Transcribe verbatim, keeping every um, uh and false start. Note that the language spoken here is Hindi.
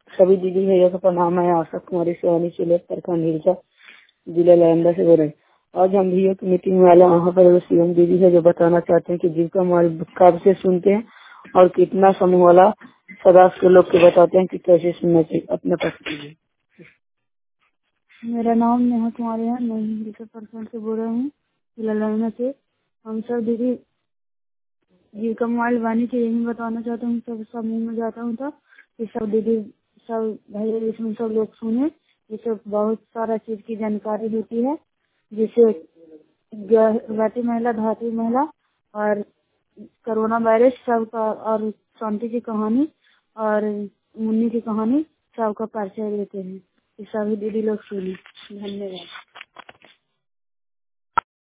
सभी दीदी भैया का प्रणाम है। आशा कुमारी शिवानी चिले प्रखंड हिलसा जिला नालंदा से बोल रहे हैं। आज हम भैया की मीटिंग में आए, वहाँ पर सीएम दीदी है जो बताना चाहते हैं कि जीविका मोबाइल कब से सुनते हैं और कितना समूह वाला सदा के लोग के बताते हैं कि कैसे सुनना चाहिए। अपने पास कीजिए। मेरा नाम नेहा कुमारी है। मैं हिलसा प्रखंड से बोल रहा हूँ, जिला नालंदा से। हम सब दीदी जीविका मोबाइल वाणी के यही बताना चाहता हूँ। सब समूह में जाता हूँ तो ये सब दीदी सब भैया इसमें सब लोग सुने। ये सब बहुत सारा चीज की जानकारी होती है, जैसे गर्भवती महिला, धात्री महिला और कोरोना वायरस सबका, और शांति की कहानी और मुन्नी की कहानी सबका परिचय देते हैं। ये सभी दीदी लोग सुने। धन्यवाद।